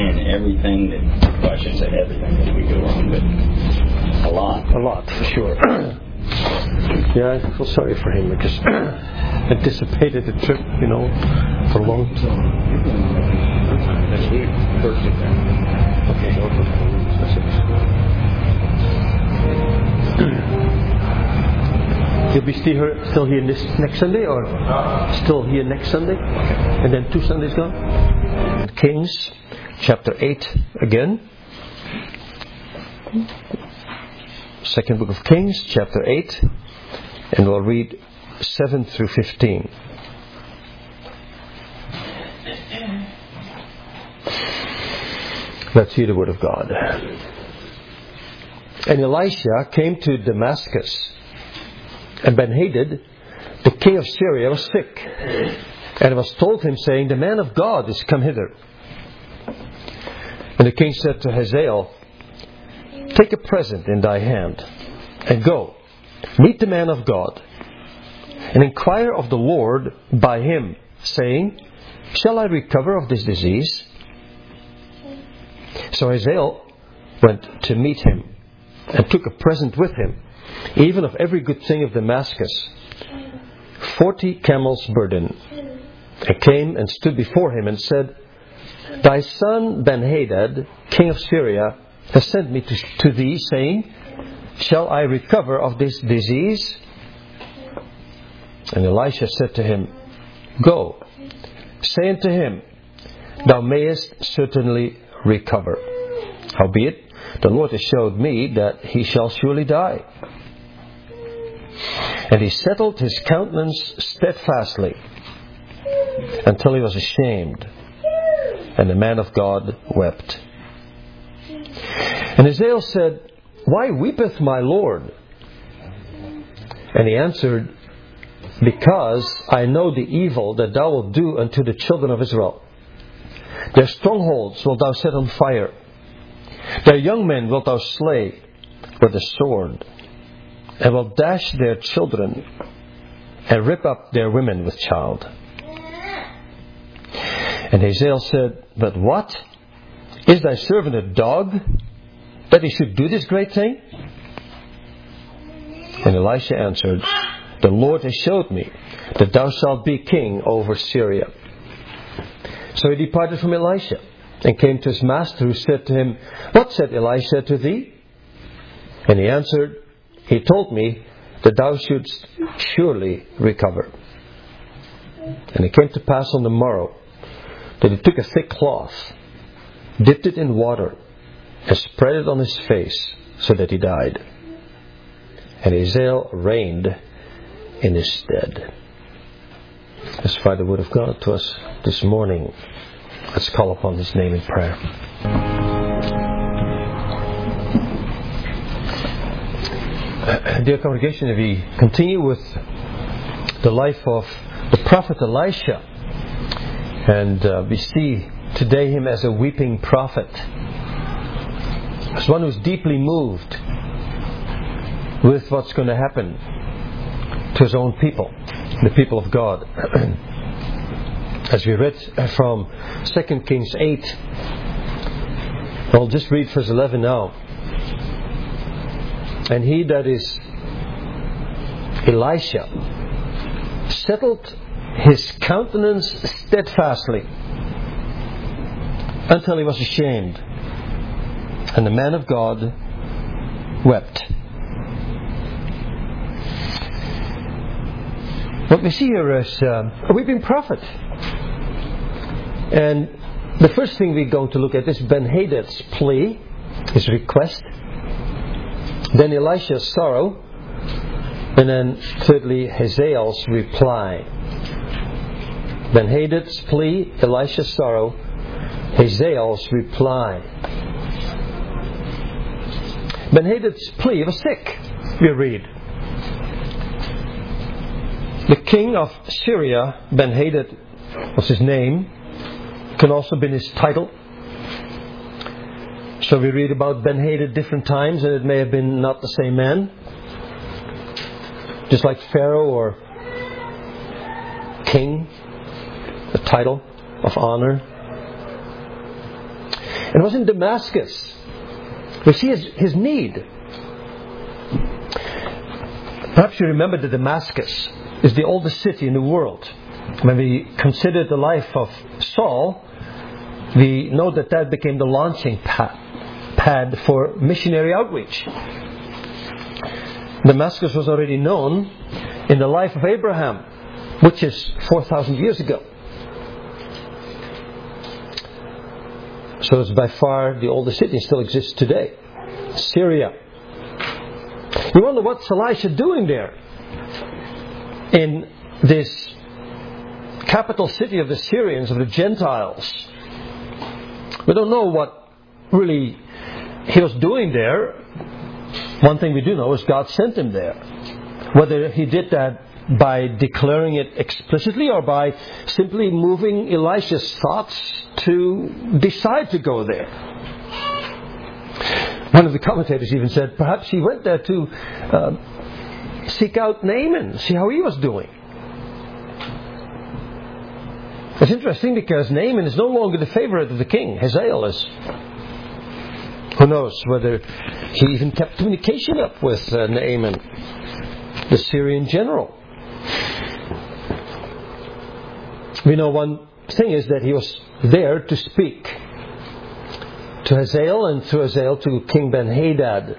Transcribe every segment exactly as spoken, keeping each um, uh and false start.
in everything that, well, I shouldn't say everything that we go wrong, but a lot. A lot, for sure. Yeah, I feel sorry for him because anticipated the trip, you know, for a long time. Next week, Thursday. Okay. You'll be still here, still here this next Sunday, or still here next Sunday, and then two Sundays gone. Kings, chapter eight again. Second book of Kings, chapter eight, and we'll read seven through fifteen. Let's hear the word of God. And Elisha came to Damascus, and Ben-Hadad, the king of Syria, was sick, and it was told him, saying, "The man of God is come hither." And the king said to Hazael, "Take a present in thy hand, and go, meet the man of God, and inquire of the Lord by him, saying, Shall I recover of this disease?" So Hazael went to meet him, and took a present with him, even of every good thing of Damascus, forty camels' burden, and came and stood before him, and said, "Thy son Ben-Hadad, king of Syria, has sent me to, to thee, saying, Shall I recover of this disease?" And Elisha said to him, "Go, say unto him, Thou mayest certainly recover. Howbeit, the Lord has showed me that he shall surely die." And he settled his countenance steadfastly, until he was ashamed, and the man of God wept. And Hazael said, "Why weepeth my Lord?" And he answered, "Because I know the evil that thou wilt do unto the children of Israel. Their strongholds wilt thou set on fire. Their young men wilt thou slay with the sword, and wilt dash their children, and rip up their women with child." And Hazael said, "But what? Is thy servant a dog, that he should do this great thing?" And Elisha answered, "The Lord has showed me that thou shalt be king over Syria." So he departed from Elisha, and came to his master, who said to him, "What said Elisha to thee?" And he answered, "He told me that thou shouldst surely recover." And it came to pass on the morrow, that he took a thick cloth, dipped it in water, and spread it on his face, so that he died. And Hazael reigned in his stead. Let's find the word of God to us this morning. Let's call upon his name in prayer. Uh, dear congregation, we continue with the life of the prophet Elisha. And uh, we see today him as a weeping prophet, as one who's deeply moved with what's going to happen to his own people, the people of God. As we read from Second Kings eight, I'll just read verse eleven now. "And he that is Elisha settled his countenance steadfastly, until he was ashamed, and the man of God wept." What we see here is uh, a weeping prophet. And the first thing we're going to look at is Ben-Hadad's plea, his request. Then Elisha's sorrow. And then thirdly, Hazael's reply. Ben-Hadad's plea, Elisha's sorrow, Hazael's reply. Ben-Hadad's plea, he was sick, we read. The king of Syria, Ben-Hadad was his name, can also have been his title. So we read about Ben-Hadad different times, and it may have been not the same man. Just like Pharaoh or king, the title of honor. And it was in Damascus. We see his, his need. Perhaps you remember that Damascus is the oldest city in the world. When we consider the life of Saul, we know that that became the launching pad for missionary outreach. Damascus was already known in the life of Abraham, which is four thousand years ago. So it's by far the oldest city and still exists today. Syria. You wonder what's Elisha doing there in this capital city of the Syrians, of the Gentiles. We don't know what really he was doing there. One thing we do know is God sent him there. Whether he did that by declaring it explicitly or by simply moving Elisha's thoughts to decide to go there. One of the commentators even said perhaps he went there to uh, seek out Naaman, see how he was doing. It's interesting because Naaman is no longer the favorite of the king. Hazael is. Who knows whether he even kept communication up with uh, Naaman, the Syrian general. We know one thing is that he was there to speak to Hazael and through Hazael to King Ben-Hadad.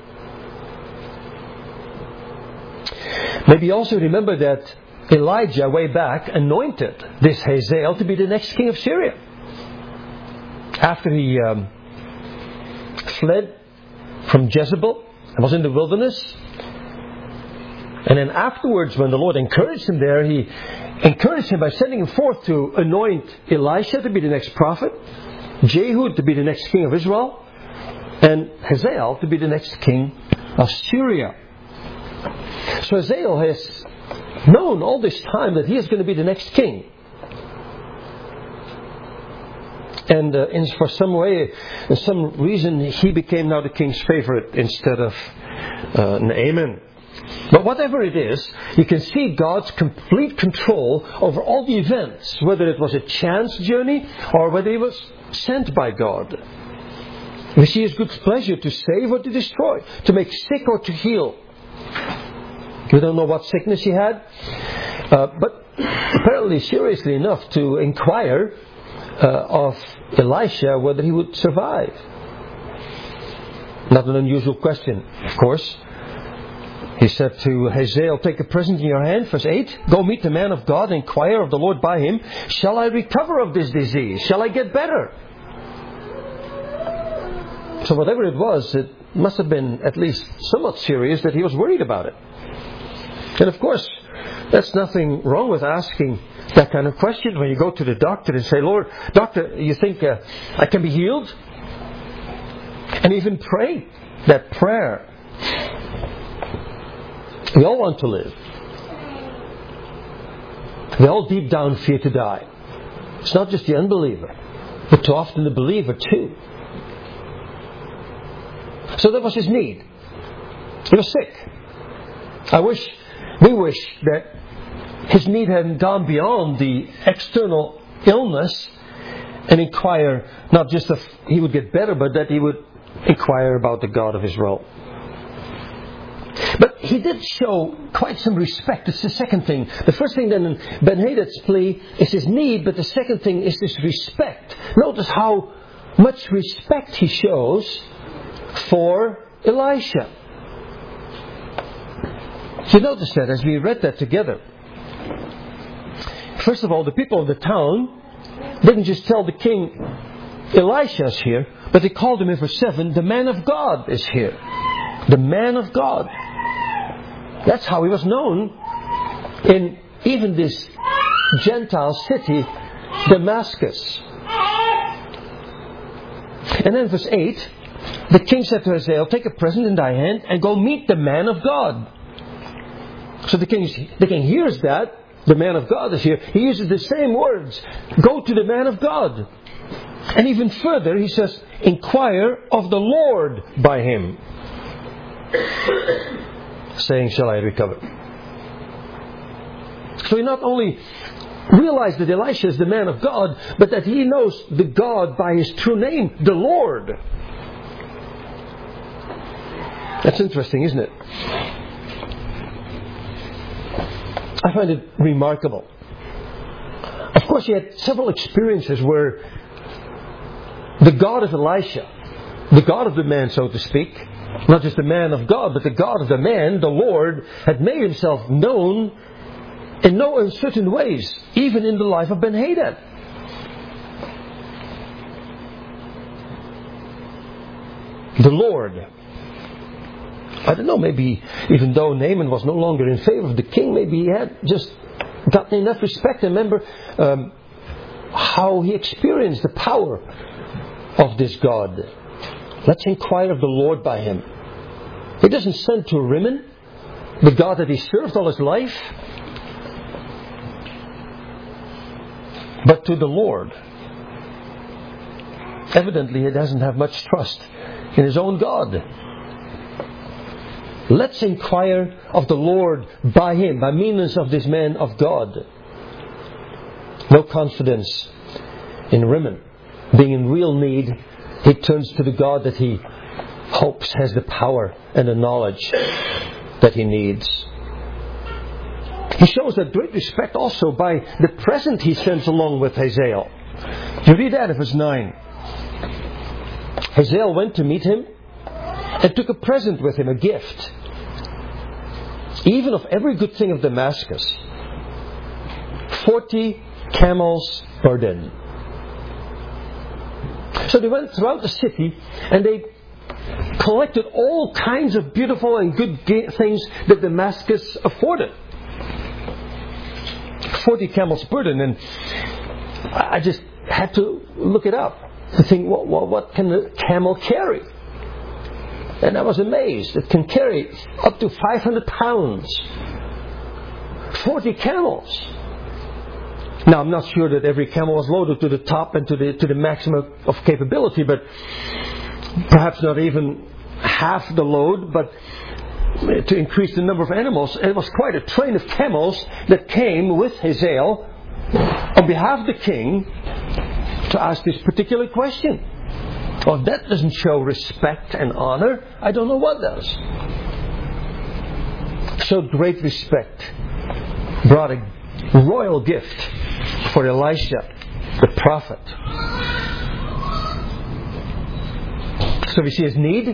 Maybe you also remember that Elijah, way back, anointed this Hazael to be the next king of Syria. After he um, fled from Jezebel and was in the wilderness. And then afterwards, when the Lord encouraged him there, he encouraged him by sending him forth to anoint Elisha to be the next prophet, Jehu to be the next king of Israel, and Hazael to be the next king of Syria. So Hazael has known all this time that he is going to be the next king. And uh, in, for some way, in some reason, he became now the king's favorite instead of uh, Naaman. But whatever it is, you can see God's complete control over all the events, whether it was a chance journey or whether he was sent by God. We see His good pleasure to save or to destroy, to make sick or to heal. We don't know what sickness he had, uh, but apparently seriously enough to inquire uh, of Elisha whether he would survive. Not an unusual question, of course. He said to Hazael, take a present in your hand, verse eight, go meet the man of God, inquire of the Lord by him, shall I recover of this disease? Shall I get better? So whatever it was, it must have been at least somewhat serious that he was worried about it. And of course, there's nothing wrong with asking that kind of question when you go to the doctor and say, Lord, doctor, you think uh, I can be healed? And even pray that prayer. We all want to live. We all deep down fear to die. It's not just the unbeliever, but too often the believer too. So that was his need. He was sick. I wish, we wish that his need hadn't gone beyond the external illness and inquire not just if he would get better, but that he would inquire about the God of Israel. But he did show quite some respect. It's the second thing. The first thing then in Ben-Hadad's plea is his need, but the second thing is this respect. Notice how much respect he shows for Elisha. So notice that as we read that together. First of all, the people of the town didn't just tell the king, Elisha's here, but they called him in verse seven, the man of God is here. The man of God. That's how he was known in even this Gentile city, Damascus. And then verse eight, the king said to Hazael, take a present in thy hand and go meet the man of God. So the king, the king hears that, the man of God is here. He uses the same words, go to the man of God. And even further, he says, inquire of the Lord by him. Saying, shall I recover? So he not only realize that Elisha is the man of God, but that he knows the God by his true name, the Lord. That's interesting, isn't it? I find it remarkable. Of course, he had several experiences where the God of Elisha, the God of the man, so to speak, not just the man of God, but the God of the man, the Lord, had made himself known in no uncertain ways, even in the life of Ben-Hadad. The Lord. I don't know, maybe even though Naaman was no longer in favor of the king, maybe he had just gotten enough respect. And remember um, how he experienced the power of this God. Let's inquire of the Lord by him. He doesn't send to Rimmon, the God that he served all his life, but to the Lord. Evidently, he doesn't have much trust in his own God. Let's inquire of the Lord by him, by means of this man of God. No confidence in Rimmon. Being in real need, he turns to the God that he hopes has the power and the knowledge that he needs. He shows that great respect also by the present he sends along with Hazael. You read that in verse nine. Hazael went to meet him and took a present with him, a gift, even of every good thing of Damascus, forty camels' burden. So they went throughout the city and they collected all kinds of beautiful and good things that Damascus afforded. forty camels' burden, and I just had to look it up to think, well, well, what can a camel carry? And I was amazed. It can carry up to five hundred pounds. forty camels. Now, I'm not sure that every camel was loaded to the top and to the to the maximum of capability, but perhaps not even half the load, but to increase the number of animals. It was quite a train of camels that came with Hazael on behalf of the king to ask this particular question. Well, if that doesn't show respect and honor, I don't know what does. Showed great respect. Brought a royal gift for Elisha, the prophet. So we see his need,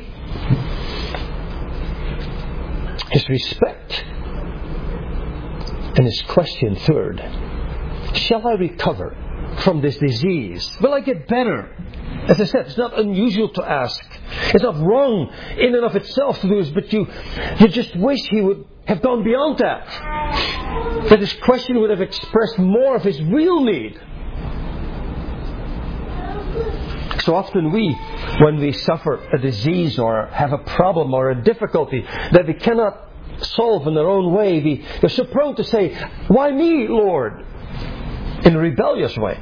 his respect, and his question third. Shall I recover from this disease? Will I get better? As I said, it's not unusual to ask. It's not wrong in and of itself to do this, but you, you just wish he would have gone beyond that. That his question would have expressed more of his real need. So often we, when we suffer a disease or have a problem or a difficulty that we cannot solve in our own way, we are so prone to say, "Why me, Lord?" in a rebellious way.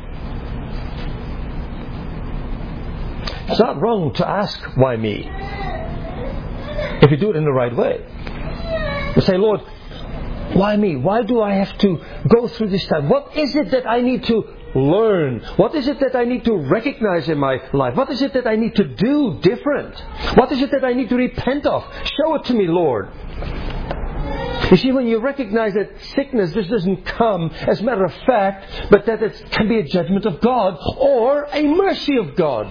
It's not wrong to ask, "Why me?" if you do it in the right way. You say, "Lord, why me? Why do I have to go through this time? What is it that I need to learn? What is it that I need to recognize in my life? What is it that I need to do different? What is it that I need to repent of? Show it to me, Lord." You see, when you recognize that sickness just doesn't come as a matter of fact, but that it can be a judgment of God or a mercy of God.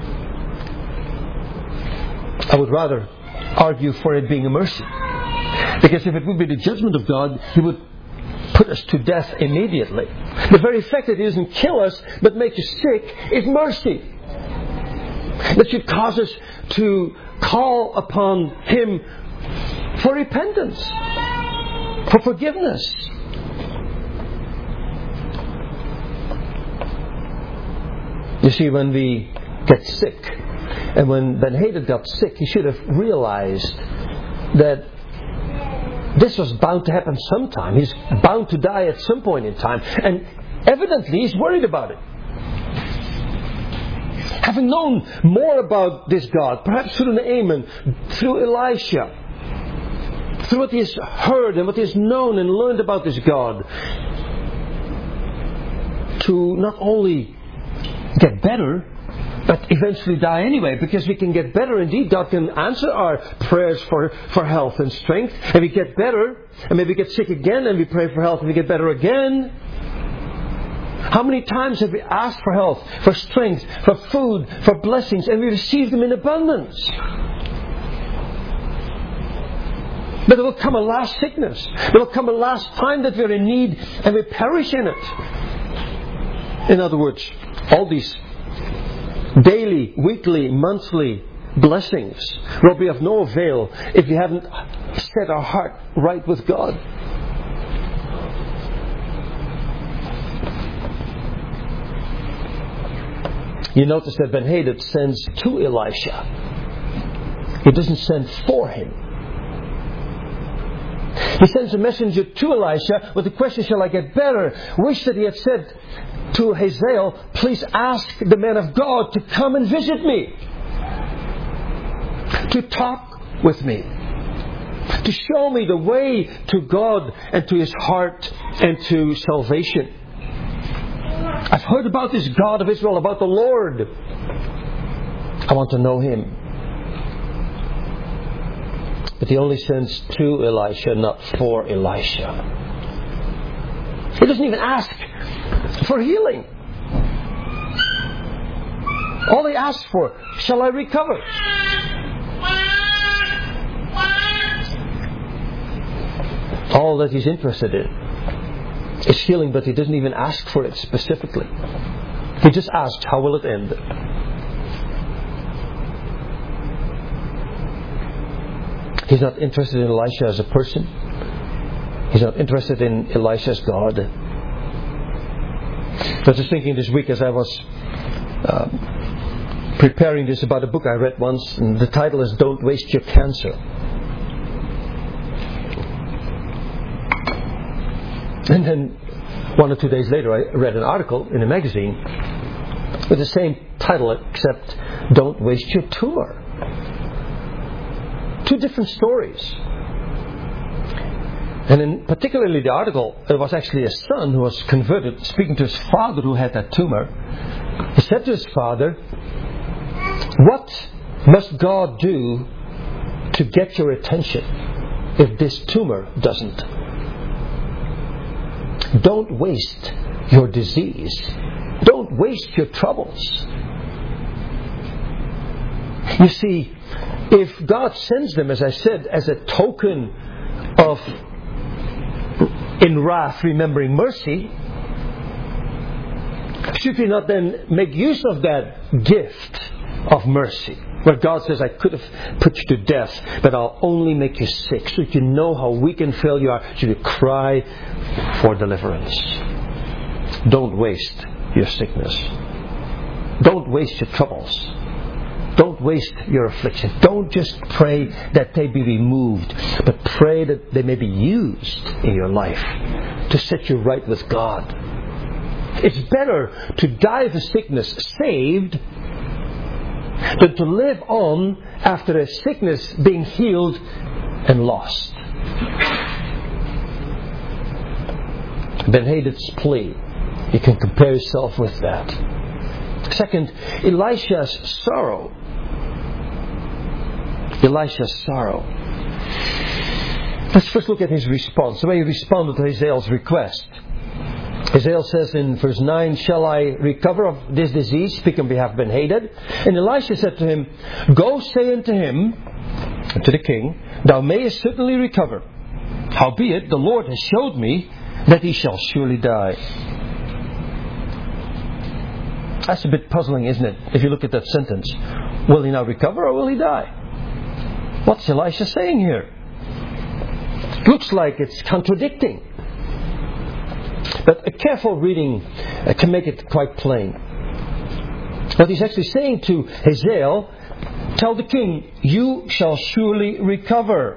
I would rather argue for it being a mercy. Because if it would be the judgment of God, He would put us to death immediately. The very fact that He doesn't kill us but makes us sick is mercy. That should cause us to call upon Him for repentance, for forgiveness. You see, when we get sick, and when Ben-Hadad got sick, he should have realized that this was bound to happen sometime. He's bound to die at some point in time. And evidently he's worried about it. Having known more about this God, perhaps through Naaman, through Elisha, through what he has heard and what he has known and learned about this God, to not only get better, but eventually die anyway, because we can get better indeed. God can answer our prayers for, for health and strength, and we get better, and maybe get sick again, and we pray for health, and we get better again. How many times have we asked for health, for strength, for food, for blessings, and we receive them in abundance? But there will come a last sickness. There will come a last time that we're in need, and we perish in it. In other words, all these daily, weekly, monthly blessings will be of no avail if we haven't set our heart right with God. You notice that Ben-Hadad sends to Elisha. He doesn't send for him. He sends a messenger to Elisha with the question, shall I get better? Wish that he had said to Hazael, please ask the man of God to come and visit me. To talk with me. To show me the way to God and to His heart and to salvation. I've heard about this God of Israel, about the Lord. I want to know Him. But He only sends to Elisha, not for Elisha. He doesn't even ask for healing. All He asks for, shall I recover? All that He's interested in is healing, but He doesn't even ask for it specifically. He just asks, how will it end? He's not interested in Elisha as a person. He's not interested in Elisha as God. I was just thinking this week as I was uh, preparing this about a book I read once, and the title is Don't Waste Your Cancer. And then one or two days later I read an article in a magazine with the same title, except Don't Waste Your Tumor. Two different stories. And in particularly the article, it was actually a son who was converted, speaking to his father who had that tumor. He said to his father, what must God do to get your attention if this tumor doesn't? Don't waste your disease. Don't waste your troubles. You see, if God sends them, as I said, as a token of, in wrath, remembering mercy, should we not then make use of that gift of mercy? Where God says, I could have put you to death, but I'll only make you sick, so that you know how weak and frail you are, so you cry for deliverance. Don't waste your sickness. Don't waste your troubles. Don't waste your affliction. Don't just pray that they be removed, but pray that they may be used in your life to set you right with God. It's better to die of a sickness saved than to live on after a sickness being healed and lost. Ben-Hadad's plea, you can compare yourself with that. Second, Elisha's sorrow. Elisha's sorrow. Let's first look at his response, the way he responded to Hazael's request. Hazael says in verse nine, shall I recover of this disease? Speak on behalf of Ben-Hadad. And Elisha said to him, go say unto him, to the king, thou mayest certainly recover. Howbeit, the Lord has showed me that he shall surely die. That's a bit puzzling, isn't it? If you look at that sentence. Will he now recover or will he die? What's Elisha saying here? It looks like it's contradicting. But a careful reading can make it quite plain. What he's actually saying to Hazael, tell the king, you shall surely recover.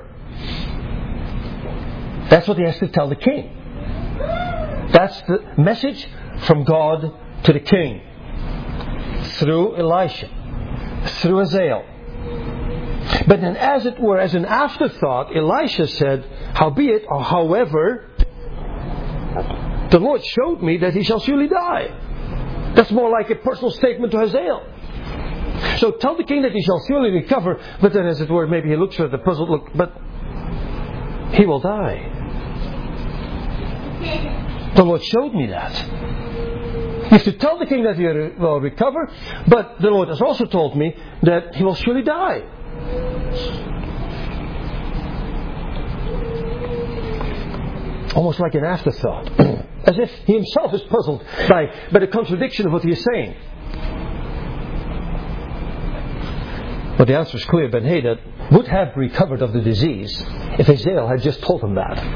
That's what he has to tell the king. That's the message from God to the king. Through Elisha. Through Hazael. But then as it were, as an afterthought, Elisha said, howbeit, or however, the Lord showed me that he shall surely die. That's more like a personal statement to Hazael. So tell the king that he shall surely recover, but then as it were, maybe he looks at the puzzled look, but he will die. The Lord showed me that. You have to tell the king that he will recover, but the Lord has also told me that he will surely die. Almost like an afterthought. As if he himself is puzzled by, by the contradiction of what he is saying. But the answer is clear. Ben-Hadad would have recovered of the disease if Hazael had just told him that.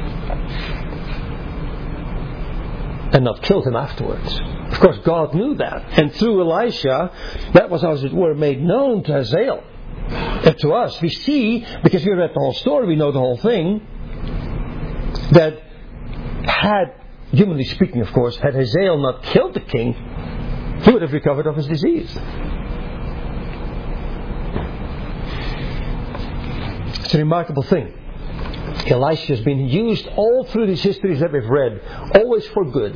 And not killed him afterwards. Of course, God knew that. And through Elisha, that was, as it were, made known to Hazael. And to us, we see, because we read the whole story, we know the whole thing, that had, humanly speaking, of course, had Hazael not killed the king, he would have recovered of his disease. It's a remarkable thing. Elisha has been used all through these histories that we've read, always for good.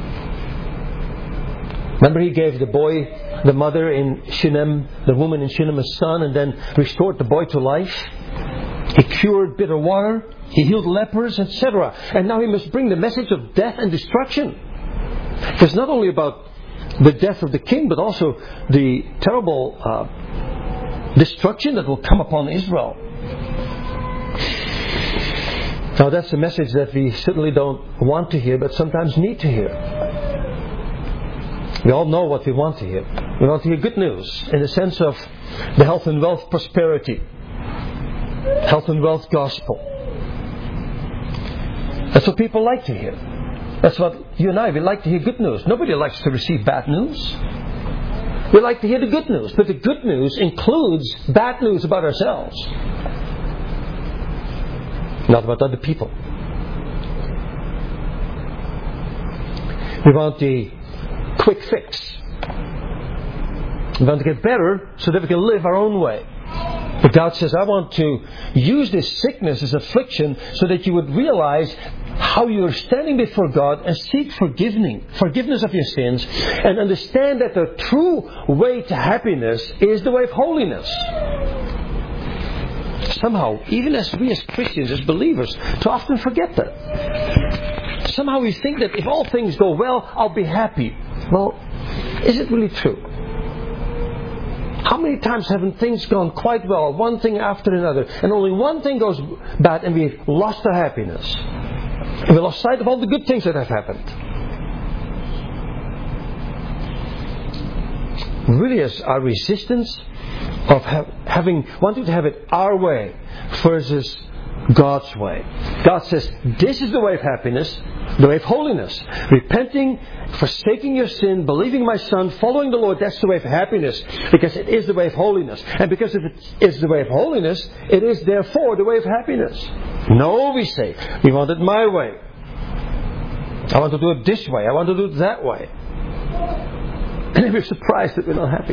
Remember, he gave the boy, the mother in Shunem, the woman in Shunem, a son, and then restored the boy to life. He cured bitter water. He healed lepers, et cetera. And now he must bring the message of death and destruction. It's not only about the death of the king, but also the terrible uh, destruction that will come upon Israel. Now that's a message that we certainly don't want to hear, but sometimes need to hear. We all know what we want to hear. We want to hear good news in the sense of the health and wealth prosperity. Health and wealth gospel. That's what people like to hear. That's what you and I, we like to hear good news. Nobody likes to receive bad news. We like to hear the good news. But the good news includes bad news about ourselves. Not about other people. We want the quick fix. We want to get better so that we can live our own way. But God says, I want to use this sickness, this affliction, so that you would realize how you are standing before God and seek forgiving, forgiveness of your sins, and understand that the true way to happiness is the way of holiness. Somehow, even as we as Christians, as believers, too often forget that. Somehow we think that if all things go well, I'll be happy. Well, is it really true? How many times haven't things gone quite well, one thing after another, and only one thing goes bad and we've lost our happiness? And we lost sight of all the good things that have happened. Really is our resistance of ha- having wanting to have it our way versus God's way. God says, this is the way of happiness, the way of holiness. Repenting, forsaking your sin, believing my Son, following the Lord, that's the way of happiness. Because it is the way of holiness. And because if it is the way of holiness, it is therefore the way of happiness. No, we say, we want it my way. I want to do it this way. I want to do it that way. And then we're surprised that we're not happy.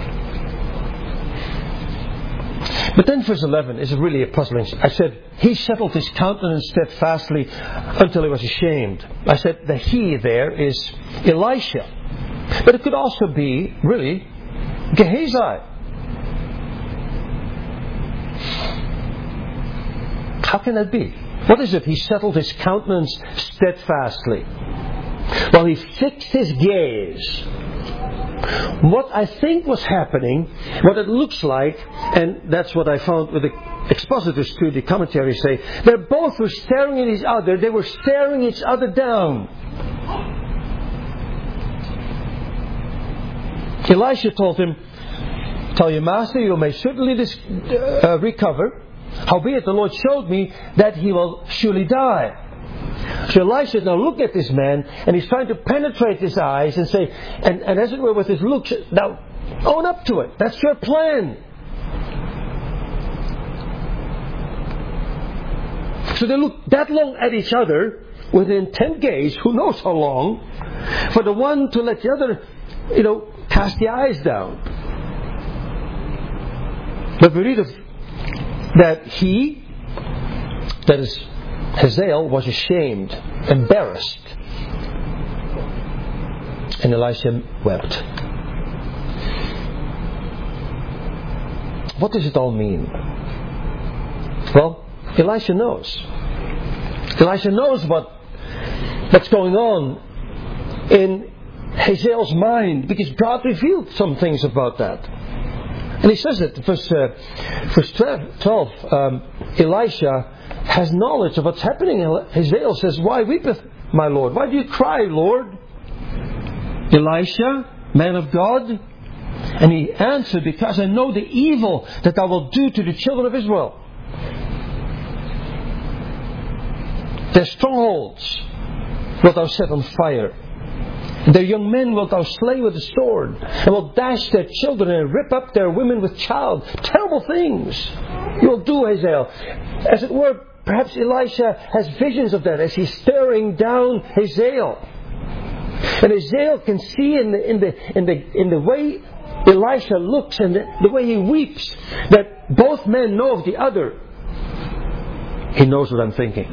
But then verse eleven is really a puzzling. I said, he settled his countenance steadfastly until he was ashamed. I said, the he there is Elisha. But it could also be, really, Gehazi. How can that be? What is it? He settled his countenance steadfastly. Well, he fixed his gaze. What I think was happening, what it looks like, and that's what I found with the expositors to the commentaries say, they both were staring at each other, they were staring each other down. Elisha told him, tell your master you may certainly dis- uh, recover, howbeit the Lord showed me that he will surely die. So Elisha is now looking at this man and he's trying to penetrate his eyes and say, and, and as it were with his looks, now own up to it. That's your plan. So they look that long at each other with an intent gaze, who knows how long, for the one to let the other, you know, cast the eyes down. But we read of that he, that is Hazael, was ashamed, embarrassed. And Elisha wept. What does it all mean? Well, Elisha knows. Elisha knows what what's going on in Hazael's mind, because God revealed some things about that. And he says it, verse, uh, verse twelve, um, Elisha has knowledge of what's happening. Hazael says, "Why weepeth my Lord? Why do you cry, Lord?" Elisha, man of God. And he answered, "Because I know the evil that thou wilt do to the children of Israel. Their strongholds wilt thou set on fire. Their young men wilt thou slay with the sword, and wilt dash their children and rip up their women with child. Terrible things you will do, Hazael." As it were, perhaps Elisha has visions of that as he's staring down Hazael. And Hazael can see in the in the in the in the way Elisha looks and the, the way he weeps that both men know of the other. He knows what I'm thinking.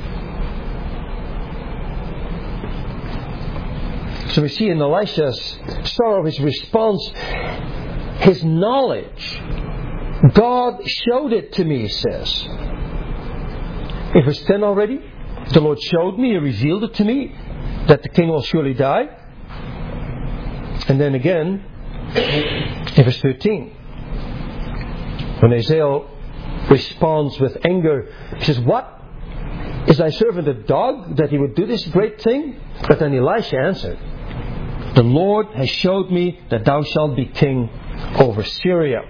So we see in Elisha's sorrow, his response, his knowledge. God showed it to me, he says. In verse ten already, the Lord showed me, He revealed it to me, that the king will surely die. And then again, in verse thirteen, when Hazael responds with anger, he says, "What? Is thy servant a dog that he would do this great thing?" But then Elisha answered, "The Lord has showed me that thou shalt be king over Syria."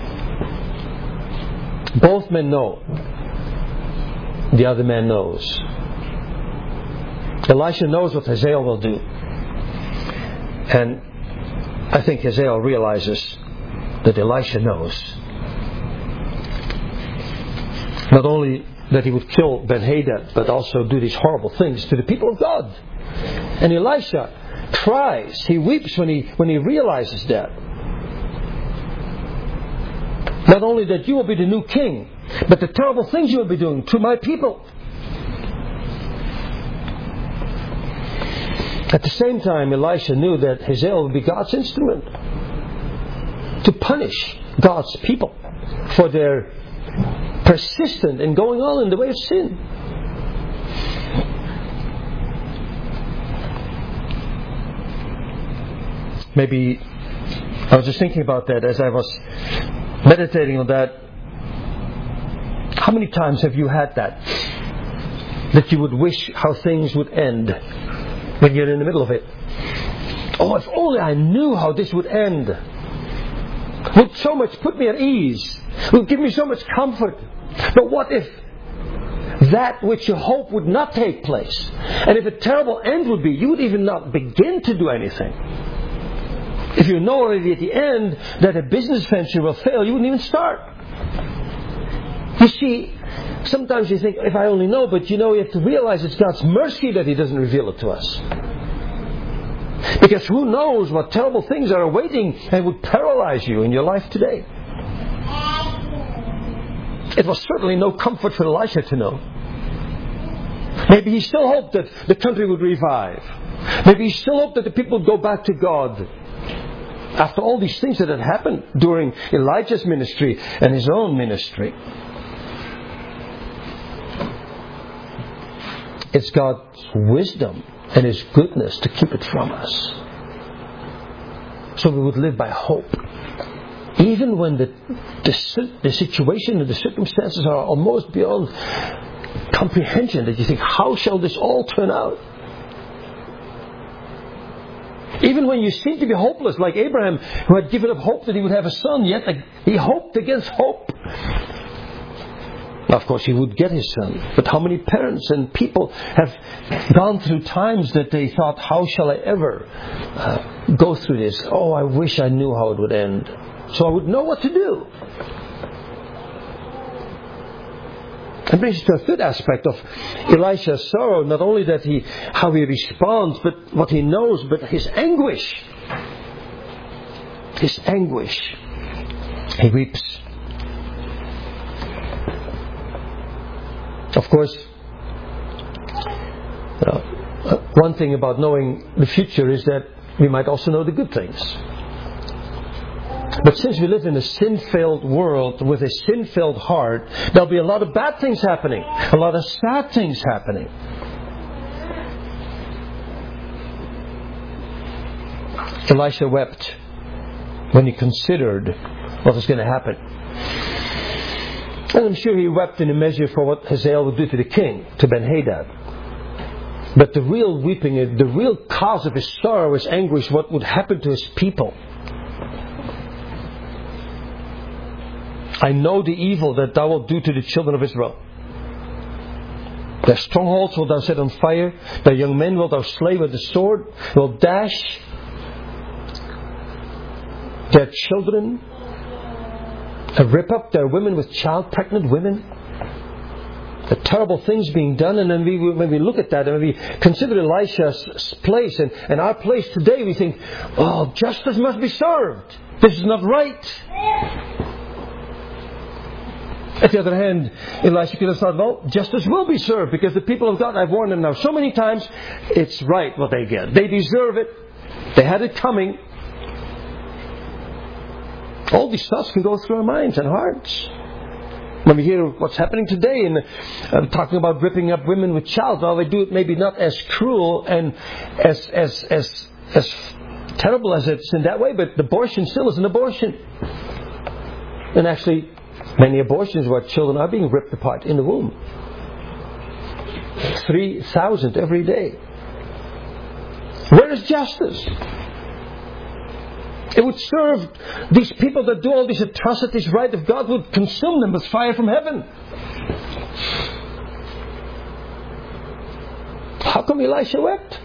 Both men know. The other man knows. Elisha knows what Hazael will do. And I think Hazael realizes that Elisha knows. Not only that he would kill Ben-Hadad, but also do these horrible things to the people of God. And Elisha cries, he weeps when he when he realizes that. Not only that you will be the new king, but the terrible things you will be doing to my people. At the same time, Elisha knew that Hazael would be God's instrument to punish God's people for their persistent in going on in the way of sin. Maybe I was just thinking about that as I was meditating on that. How many times have you had that? That you would wish how things would end when you're in the middle of it. Oh, if only I knew how this would end. It would so much put me at ease. It would give me so much comfort. But what if that which you hope would not take place? And if a terrible end would be, you would even not begin to do anything. If you know already at the end that a business venture will fail, you wouldn't even start. You see, sometimes you think, if I only know, but you know, you have to realize it's God's mercy that He doesn't reveal it to us. Because who knows what terrible things are awaiting and would paralyze you in your life today. It was certainly no comfort for Elisha to know. Maybe he still hoped that the country would revive. Maybe he still hoped that the people would go back to God. After all these things that had happened during Elijah's ministry and his own ministry. It's God's wisdom and His goodness to keep it from us. So we would live by hope. Even when the, the, the situation and the circumstances are almost beyond comprehension, that you think, how shall this all turn out? Even when you seem to be hopeless, like Abraham, who had given up hope that he would have a son, yet he hoped against hope. Of course, he would get his son. But how many parents and people have gone through times that they thought, how shall I ever uh, go through this? Oh, I wish I knew how it would end, so I would know what to do. That brings us to a third aspect of Elisha's sorrow. Not only that he, how he responds, but what he knows, but his anguish. His anguish. He weeps. Of course, uh, one thing about knowing the future is that we might also know the good things. But since we live in a sin-filled world with a sin-filled heart, there'll be a lot of bad things happening. A lot of sad things happening. Elisha wept when he considered what was going to happen. And I'm sure he wept in a measure for what Hazael would do to the king, to Ben-Hadad. But the real weeping, the real cause of his sorrow, his anguish, what would happen to his people. I know the evil that thou wilt do to the children of Israel. Their strongholds wilt thou set on fire. Their young men wilt thou slay with the sword. Wilt dash their children and rip up their women with child pregnant women. The terrible things being done. And then we, when we look at that and when we consider Elisha's place and, and our place today, we think, oh, justice must be served. This is not right. At the other hand, Elisha could have thought, well, justice will be served because the people of God, I've warned them now so many times, it's right what they get. They deserve it. They had it coming. All these thoughts can go through our minds and hearts. When we hear what's happening today and uh, talking about ripping up women with child, well, they do it maybe not as cruel and as as as as terrible as it's in that way, but abortion still is an abortion. And actually, many abortions where children are being ripped apart in the womb. Three thousand every day. Where is justice? It would serve these people that do all these atrocities right if God would consume them with fire from heaven. How come Elisha wept?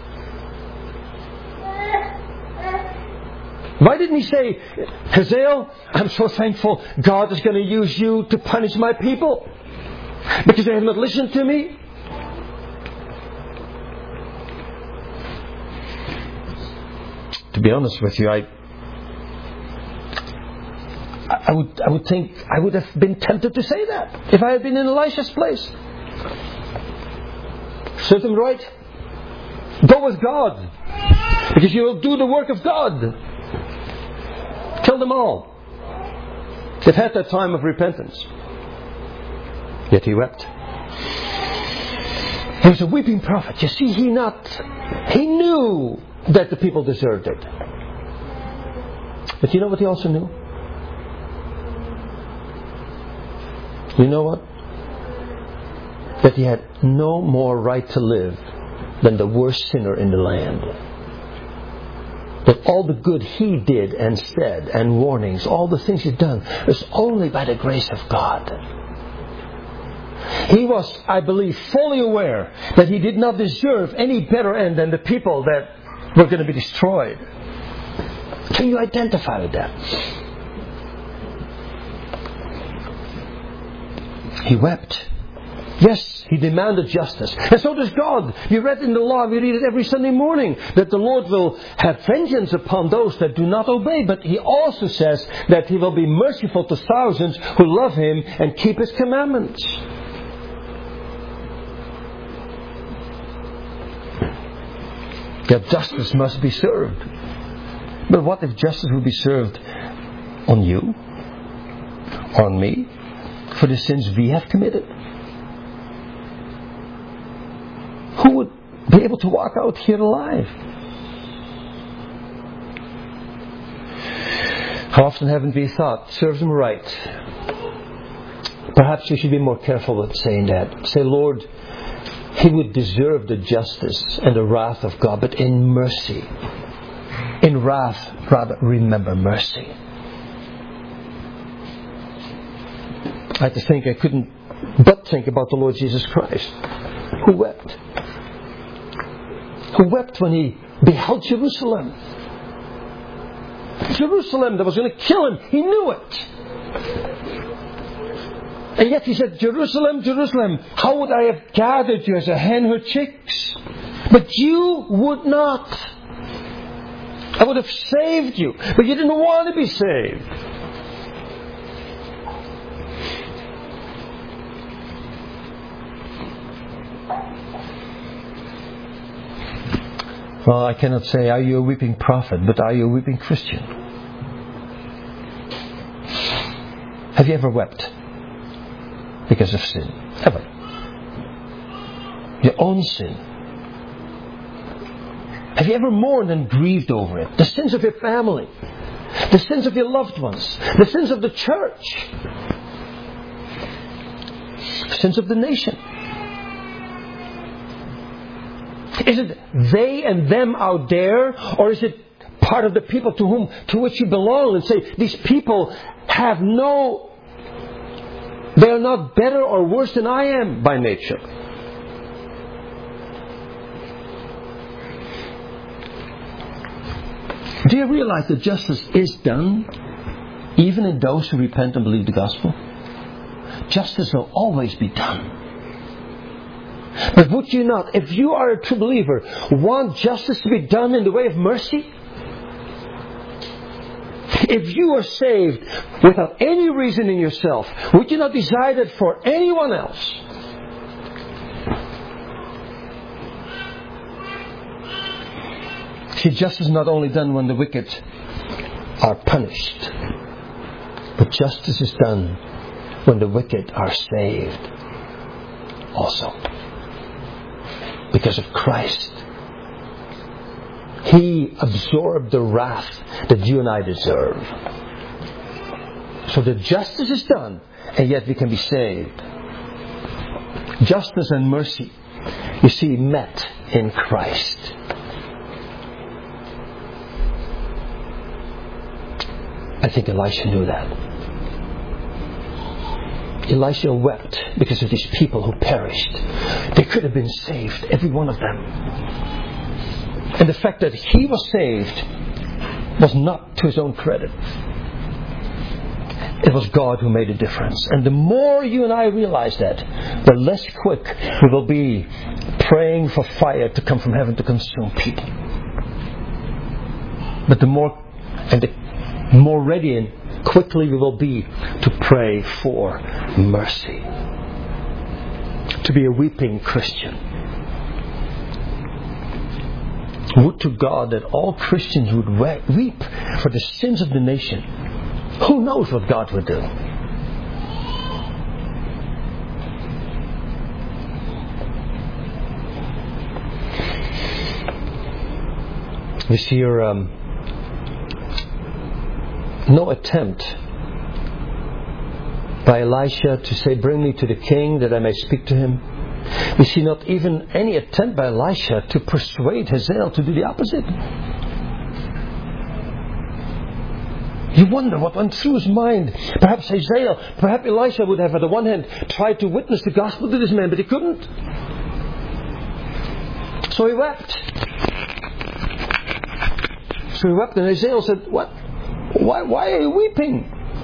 Why didn't he say, Hazael, I'm so thankful God is going to use you to punish my people because they have not listened to me? To be honest with you, I I would I would think I would have been tempted to say that if I had been in Elisha's place. Serve him right. Go with God. Because you will do the work of God. Kill them all. They've had that time of repentance. Yet he wept. He was a weeping prophet. You see, he not he knew that the people deserved it. But you know what he also knew? You know what? That he had no more right to live than the worst sinner in the land. That all the good he did and said and warnings, all the things he'd done, was only by the grace of God. He was, I believe, fully aware that he did not deserve any better end than the people that were going to be destroyed. Can you identify with that? He wept. Yes, he demanded justice. And so does God. You read in the law, we read it every Sunday morning, that the Lord will have vengeance upon those that do not obey. But he also says that he will be merciful to thousands who love him and keep his commandments. That justice must be served. But what if justice will be served on you? On me? For the sins we have committed? Who would be able to walk out here alive? How often haven't we thought, serves him right? Perhaps we should be more careful with saying that. Say, Lord, he would deserve the justice and the wrath of God, but in mercy. In wrath, rather, remember mercy. I had to think, I couldn't but think about the Lord Jesus Christ, who wept. Who wept when he beheld Jerusalem. Jerusalem that was going to kill him. He knew it. And yet he said, Jerusalem, Jerusalem, how would I have gathered you as a hen her chicks? But you would not. I would have saved you. But you didn't want to be saved. Well, I cannot say, are you a weeping prophet, but are you a weeping Christian? Have you ever wept because of sin? Ever? Your own sin. Have you ever mourned and grieved over it? The sins of your family. The sins of your loved ones. The sins of the church. The sins of the nation. Is it they and them out there, or is it part of the people to whom to which you belong, and say these people have no, they are not better or worse than I am by nature? Do you realize that justice is done even in those who repent and believe the gospel? Justice will always be done. But would you not, if you are a true believer, want justice to be done in the way of mercy? If you are saved without any reason in yourself, would you not desire that for anyone else? See, justice is not only done when the wicked are punished, but justice is done when the wicked are saved also. Because of Christ. He absorbed the wrath that you and I deserve. So the justice is done, and yet we can be saved. Justice and mercy, you see, met in Christ. I think Elisha knew that. Elisha wept because of these people who perished. They could have been saved, every one of them. And the fact that he was saved was not to his own credit. It was God who made a difference. And the more you and I realize that, the less quick we will be praying for fire to come from heaven to consume people. But the more and the more ready and quickly we will be to pray for mercy. To be a weeping Christian. Would to God that all Christians would weep for the sins of the nation. Who knows what God would do? We see here um, no attempt by Elisha to say, bring me to the king that I may speak to him. We see not even any attempt by Elisha to persuade Hazael to do the opposite. You wonder what went through his mind. Perhaps Hazael, perhaps Elisha would have, on the one hand, tried to witness the gospel to this man, but he couldn't. So he wept. So he wept, and Hazael said, "What? Why? Why are you weeping?"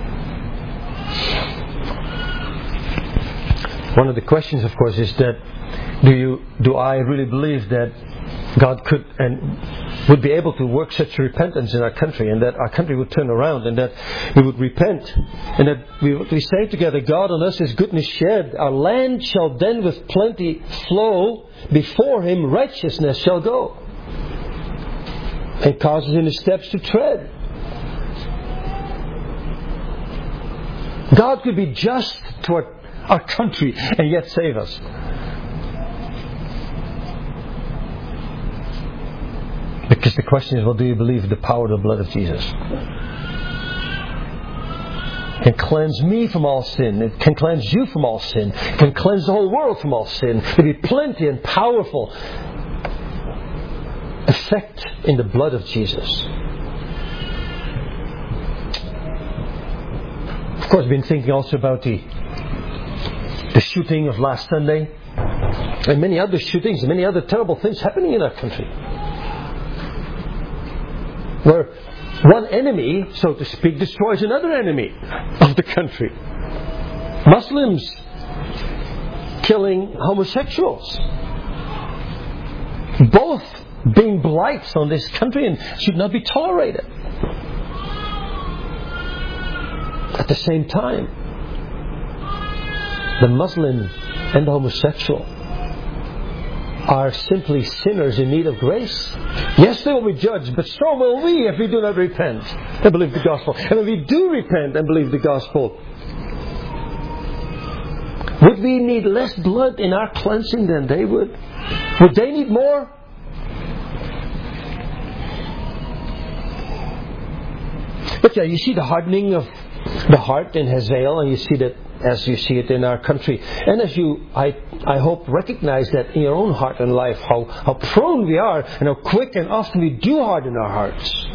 One of the questions, of course, is that do you, do I really believe that God could and would be able to work such repentance in our country, and that our country would turn around, and that we would repent, and that we, we say together, God on us His goodness shed, our land shall then with plenty flow, before Him righteousness shall go, and causes Him His steps to tread. God could be just toward our country and yet save us. Because the question is, well, do you believe in the power of the blood of Jesus? It can cleanse me from all sin. It can cleanse you from all sin. It can cleanse the whole world from all sin. There will be plenty and powerful effect in the blood of Jesus. Of course, I've been thinking also about the the shooting of last Sunday, and many other shootings and many other terrible things happening in our country, where one enemy, so to speak, destroys another enemy of the country. Muslims killing homosexuals, both being blights on this country and should not be tolerated. At the same time, the Muslim and the homosexual are simply sinners in need of grace. Yes, they will be judged, but so will we if we do not repent and believe the gospel. And if we do repent and believe the gospel, would we need less blood in our cleansing than they would? Would they need more? But yeah, you see the hardening of the heart in Hazael, and you see that as you see it in our country. And as you, I, I hope, recognize that in your own heart and life, how, how prone we are and how quick and often we do harden our hearts.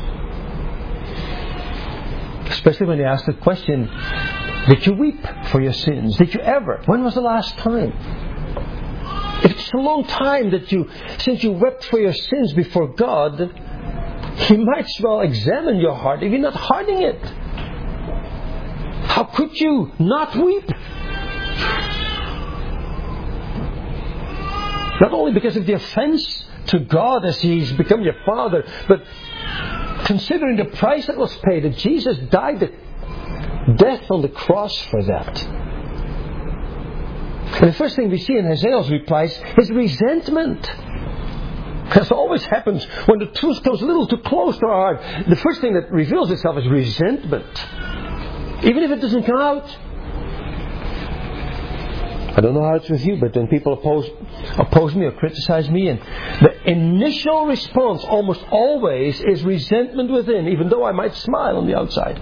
Especially when you ask the question, did you weep for your sins? Did you ever? When was the last time? If it's a long time that you, since you wept for your sins before God, you might as well examine your heart if you're not hardening it. How could you not weep? Not only because of the offense to God as He's become your Father, but considering the price that was paid, that Jesus died the death on the cross for that. And the first thing we see in Hazael's replies is resentment. As always happens when the truth comes a little too close to our heart, the first thing that reveals itself is resentment. Even if it doesn't come out. I don't know how it's with you, but when people oppose, oppose me or criticize me, and the initial response almost always is resentment within, even though I might smile on the outside.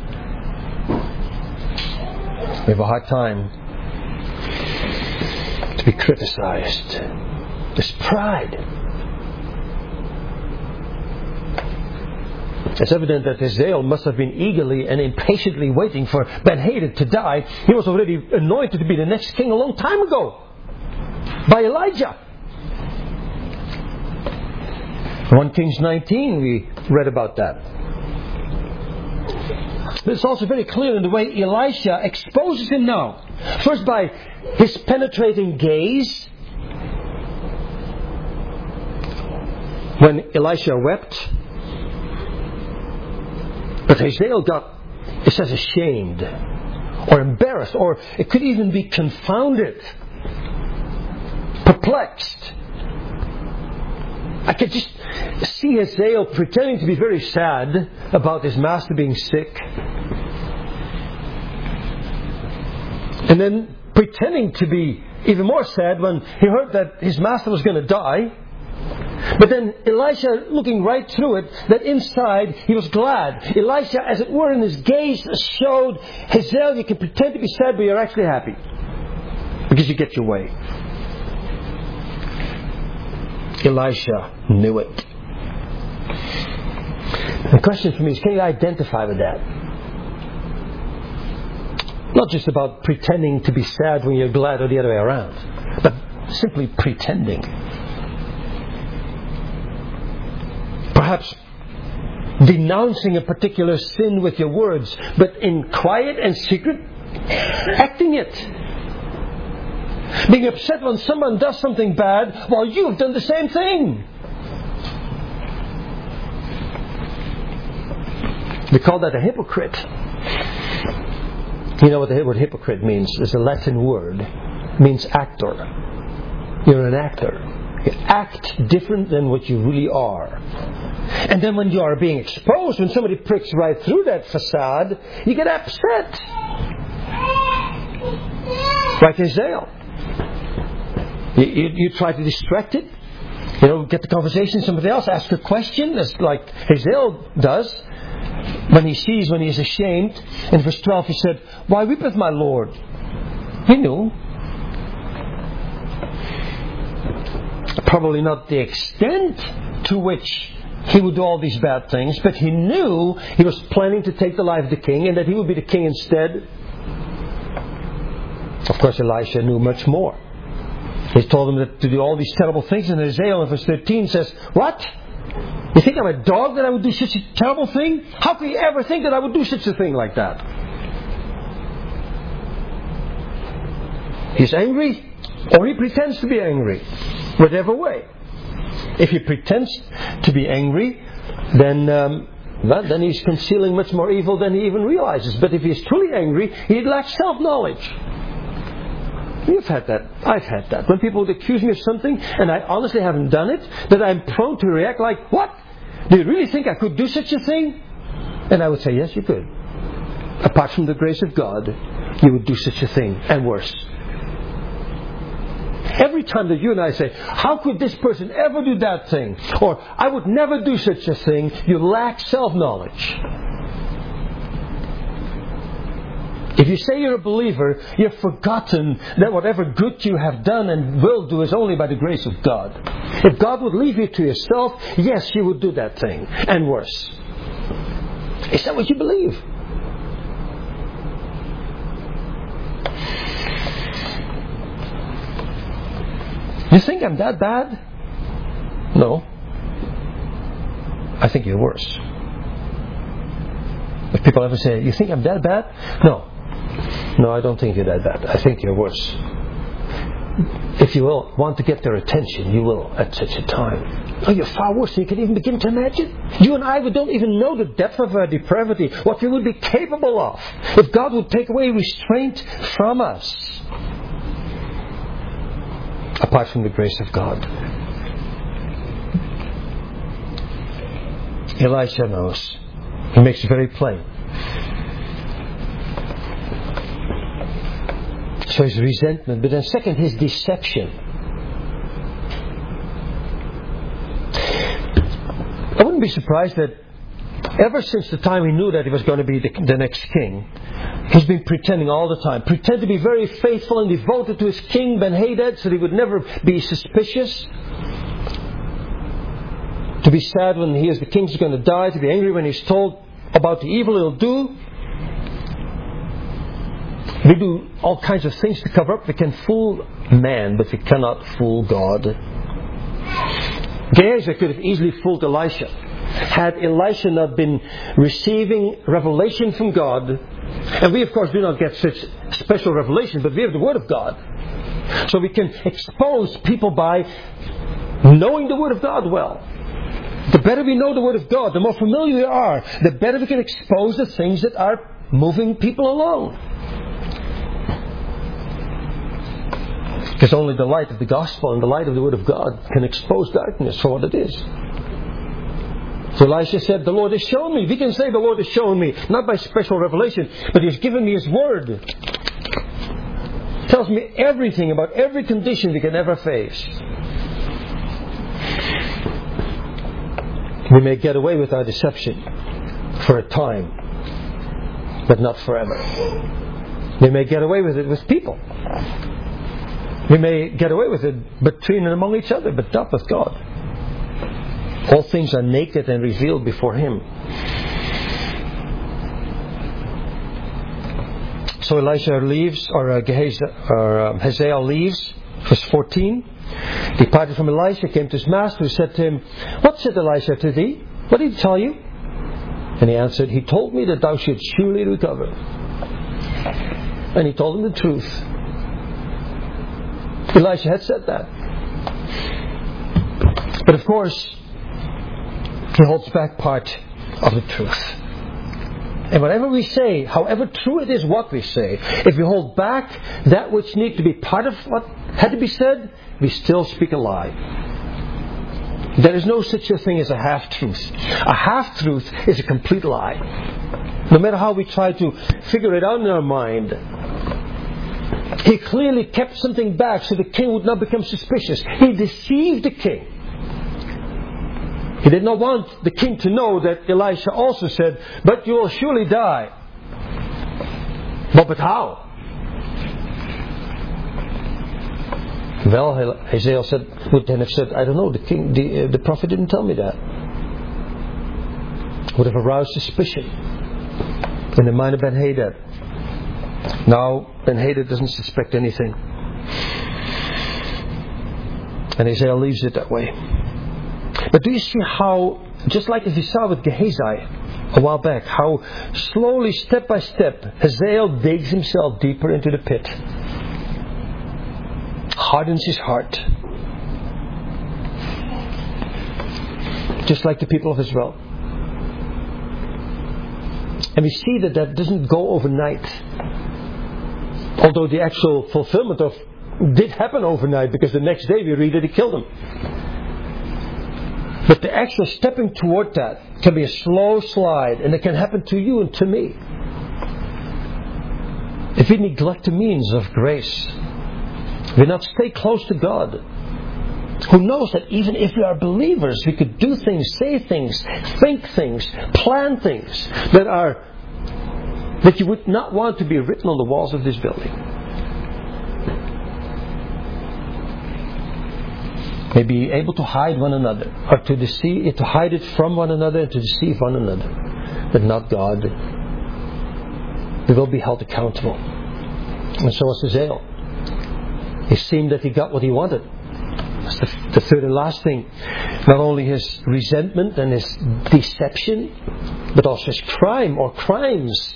We have a hard time to be criticized. There's pride. It's evident that Hazael must have been eagerly and impatiently waiting for Ben-Hadad to die. He was already anointed to be the next king a long time ago by Elijah. First Kings nineteen, we read about that. But it's also very clear in the way Elisha exposes him now. First by his penetrating gaze. When Elisha wept, but Hazael got, it says, ashamed or embarrassed, or it could even be confounded, perplexed. I could just see Hazael pretending to be very sad about his master being sick, and then pretending to be even more sad when he heard that his master was going to die. But then Elisha, looking right through it, that inside he was glad. Elisha, as it were, in his gaze showed, Hazael, you can pretend to be sad, but you're actually happy. Because you get your way. Elisha knew it. The question for me is, can you identify with that? Not just about pretending to be sad when you're glad or the other way around, but simply pretending. Perhaps denouncing a particular sin with your words, but in quiet and secret, acting it. Being upset when someone does something bad while you've done the same thing. We call that a hypocrite. You know what the word hypocrite means? It's a Latin word. It means actor. You're an actor. You act different than what you really are. And then when you are being exposed, when somebody pricks right through that facade, you get upset. Like Hazael. You, you, you try to distract it. You know, get the conversation to somebody else, ask a question, as like Hazael does. When he sees, when he is ashamed. In verse twelve he said, "Why weepeth my Lord?" He knew. Probably not the extent to which he would do all these bad things, but he knew he was planning to take the life of the king and that he would be the king instead. Of course, Elisha knew much more. He told him that to do all these terrible things, and Hazael in verse thirteen says, "What? You think I'm a dog that I would do such a terrible thing? How could you ever think that I would do such a thing like that?" He's angry, or he pretends to be angry. Whatever way. If he pretends to be angry, then um, well, then he's concealing much more evil than he even realizes. But if he's truly angry, he lacks self-knowledge. You've had that. I've had that. When people would accuse me of something and I honestly haven't done it, that I'm prone to react like, what? Do you really think I could do such a thing? And I would say, yes, you could. Apart from the grace of God, you would do such a thing, and worse. Every time that you and I say, how could this person ever do that thing? Or, I would never do such a thing, you lack self-knowledge. If you say you're a believer, you've forgotten that whatever good you have done and will do is only by the grace of God. If God would leave you to yourself, yes, you would do that thing, and worse. Is that what you believe? You think I'm that bad? No. I think you're worse. If people ever say, you think I'm that bad? No. No, I don't think you're that bad. I think you're worse. If you will want to get their attention, you will at such a time. Oh, you're far worse than you can even begin to imagine. You and I, we don't even know the depth of our depravity, what we would be capable of if God would take away restraint from us. Apart from the grace of God. Elisha knows. He makes it very plain. So his resentment, but then second, his deception. I wouldn't be surprised that ever since the time he knew that he was going to be the, the next king, he's been pretending all the time. Pretend to be very faithful and devoted to his king, Ben-Hadad, so that he would never be suspicious. To be sad when he hears the king's going to die. To be angry when he's told about the evil he'll do. We do all kinds of things to cover up. We can fool man, but we cannot fool God. Gehazi could have easily fooled Elisha. Had Elisha not been receiving revelation from God, and we of course do not get such special revelation, but we have the Word of God. So we can expose people by knowing the Word of God well. The better we know the Word of God, the more familiar we are, the better we can expose the things that are moving people along. Because only the light of the gospel and the light of the Word of God can expose darkness for what it is. So Elisha said, the Lord has shown me. We can say the Lord has shown me, not by special revelation, but He's given me His Word. It tells me everything about every condition we can ever face. We may get away with our deception for a time, but not forever. We may get away with it with people. We may get away with it between and among each other, but not with God. All things are naked and revealed before Him. So Elisha leaves, or uh, Gehazi, or uh, Hazael leaves, verse fourteen. Departed from Elisha, came to his master, who said to him, what said Elisha to thee? What did he tell you? And he answered, he told me that thou shouldst surely recover. And he told him the truth. Elisha had said that. But of course, he holds back part of the truth. And whatever we say, however true it is what we say, if we hold back that which needs to be part of what had to be said, we still speak a lie. There is no such a thing as a half-truth. A half-truth is a complete lie. No matter how we try to figure it out in our mind, he clearly kept something back so the king would not become suspicious. He deceived the king. He did not want the king to know that Elisha also said, but you will surely die. But, but how? Well, Hazael said, would then have said, I don't know, the king, the, uh, the prophet didn't tell me that. Would have aroused suspicion in the mind of Ben-Hadad. Now, Ben-Hadad doesn't suspect anything. And Hazael leaves it that way. But do you see how, just like as we saw with Gehazi a while back, how slowly, step by step, Hazael digs himself deeper into the pit. Hardens his heart. Just like the people of Israel. And we see that that doesn't go overnight. Although the actual fulfillment of did happen overnight, because the next day we read that he killed him. But the actual stepping toward that can be a slow slide, and it can happen to you and to me. If we neglect the means of grace, we not stay close to God, who knows that even if we are believers, we could do things, say things, think things, plan things that are that you would not want to be written on the walls of this building. Maybe able to hide one another, or to deceive, to hide it from one another, and to deceive one another, but not God. We will be held accountable. And so was Hazael. It seemed that he got what he wanted. That's the, the third and last thing. Not only his resentment and his deception, but also his crime or crimes.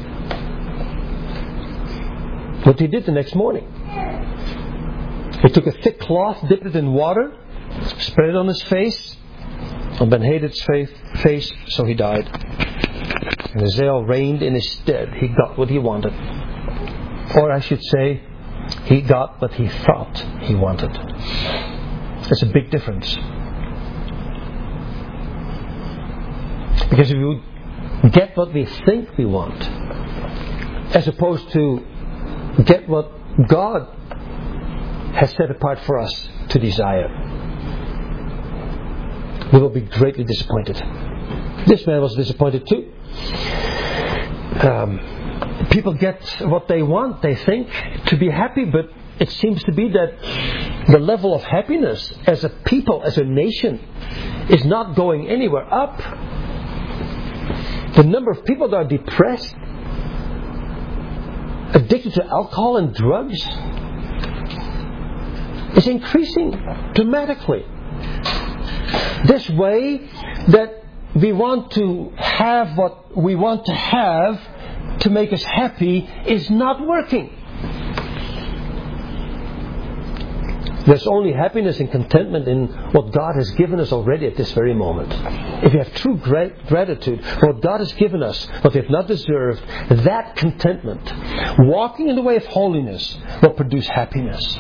What he did the next morning. He took a thick cloth, dipped it in water, spread it on his face, on Ben-Hadad's face, so he died. And Hazael reigned in his stead. He got what he wanted. Or I should say, he got what he thought he wanted. There's a big difference. Because if we get what we think we want, as opposed to get what God has set apart for us to desire, we will be greatly disappointed. This man was disappointed too. Um, people get what they want, they think, to be happy, but it seems to be that the level of happiness as a people, as a nation, is not going anywhere up. The number of people that are depressed, addicted to alcohol and drugs, is increasing dramatically. This way that we want to have what we want to have to make us happy is not working. There's only happiness and contentment in what God has given us already at this very moment. If we have true gra- gratitude for what God has given us, what we have not deserved, that contentment, walking in the way of holiness, will produce happiness.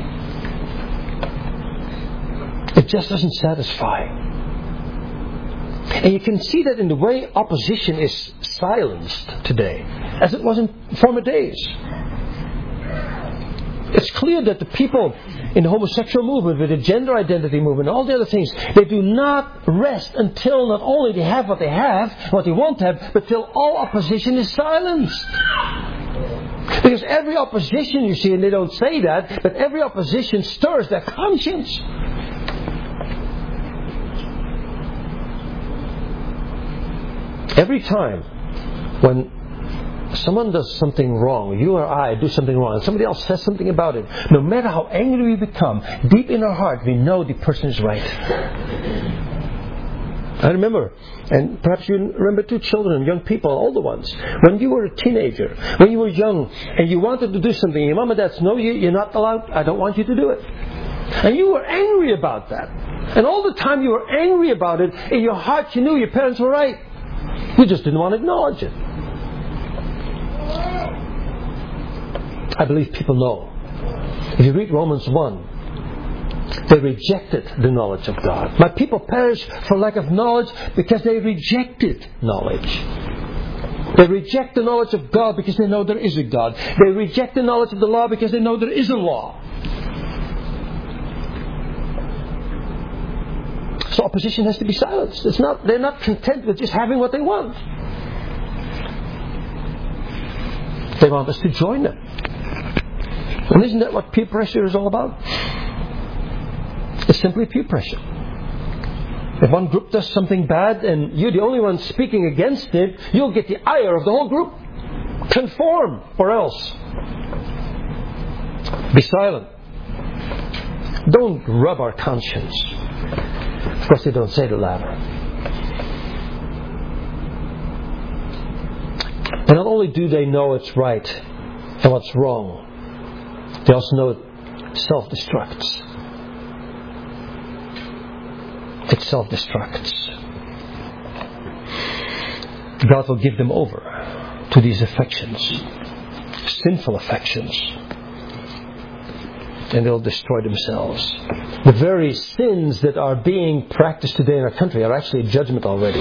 It just doesn't satisfy. And you can see that in the way opposition is silenced today, as it was in former days. It's clear that the people in the homosexual movement, with the gender identity movement, all the other things, they do not rest until not only they have what they have, what they want to have, but till all opposition is silenced. Because every opposition, you see, and they don't say that, but every opposition stirs their conscience. Every time when someone does something wrong, you or I do something wrong, and somebody else says something about it, no matter how angry we become, deep in our heart we know the person is right. I remember, and perhaps you remember two children, young people, older ones, when you were a teenager, when you were young, and you wanted to do something, your mom and dad said, no, you, you're not allowed, I don't want you to do it. And you were angry about that. And all the time you were angry about it, in your heart you knew your parents were right. You just didn't want to acknowledge it. I believe people know. If you read Romans one, they rejected the knowledge of God. My people perish for lack of knowledge because they rejected knowledge. They reject the knowledge of God because they know there is a God. They reject the knowledge of the law because they know there is a law. So opposition has to be silenced. It's not, they're not content with just having what they want. They want us to join them. And isn't that what peer pressure is all about? It's simply peer pressure. If one group does something bad and you're the only one speaking against it, you'll get the ire of the whole group. Conform, or else. Be silent. Don't rub our conscience. Of course, they don't say the latter. And not only do they know it's right and what's wrong, they also know it self-destructs. It self-destructs. God will give them over to these affections, sinful affections. and they'll destroy themselves. The very sins that are being practiced today in our country are actually a judgment already.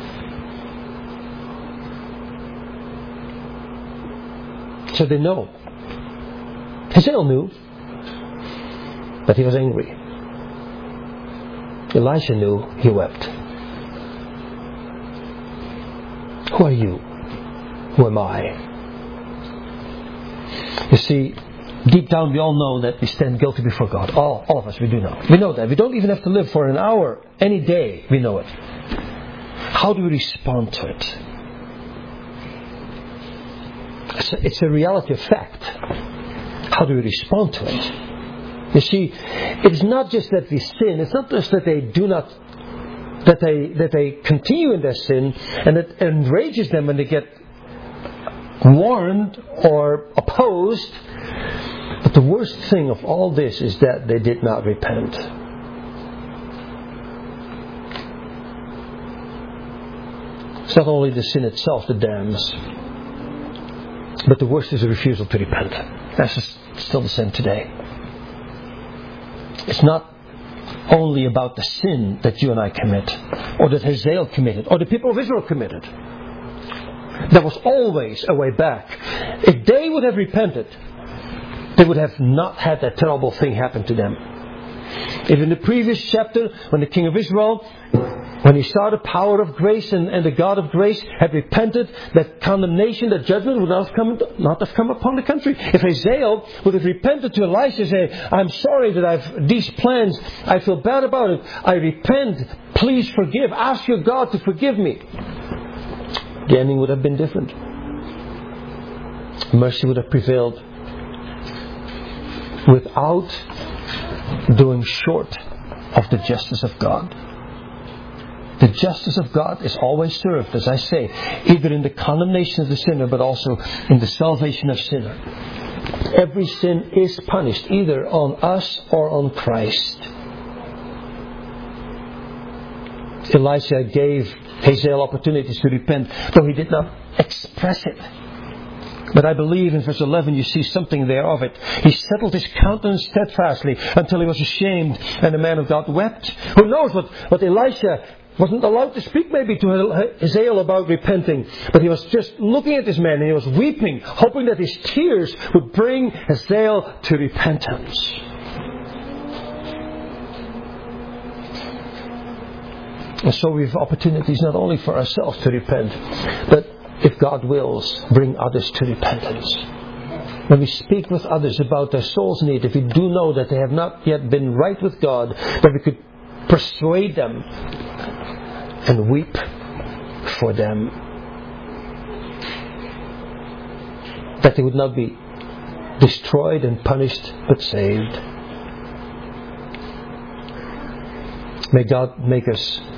So they know. Hazael knew, but he was angry. Elisha knew, he wept. Who are you? Who am I? You see, deep down we all know that we stand guilty before God. All, all of us, we do know. We know that. We don't even have to live for an hour, any day, we know it. How do we respond to it? It's a, it's a reality of fact. How do we respond to it? You see, it's not just that we sin. It's not just that they do not, that they that they continue in their sin, and it enrages them when they get warned or opposed. But the worst thing of all this is that they did not repent. It's not only the sin itself that damns, but the worst is the refusal to repent. That's just still the same today. It's not only about the sin that you and I commit, or that Hazael committed, or the people of Israel committed. There was always a way back. If they would have repented, they would have not had that terrible thing happen to them. If in the previous chapter, when the king of Israel, when he saw the power of grace and, and the God of grace had repented, that condemnation, that judgment would not have, come, not have come upon the country. If Hazael would have repented to Elisha and say, I'm sorry that I've these plans, I feel bad about it, I repent, please forgive, ask your God to forgive me. The ending would have been different. Mercy would have prevailed without doing short of the justice of God. The justice of God is always served, as I say, either in the condemnation of the sinner, but also in the salvation of sinner. Every sin is punished, either on us or on Christ. Elisha gave Hazael opportunities to repent, though he did not express it. But I believe in verse eleven you see something there of it. He settled his countenance steadfastly until he was ashamed, and the man of God wept. Who knows what, what Elisha wasn't allowed to speak maybe to Hazael about repenting, but he was just looking at this man and he was weeping, hoping that his tears would bring Hazael to repentance. And so we have opportunities not only for ourselves to repent, but if God wills, bring others to repentance. When we speak with others about their soul's need, if we do know that they have not yet been right with God, that we could persuade them and weep for them, that they would not be destroyed and punished, but saved. May God make us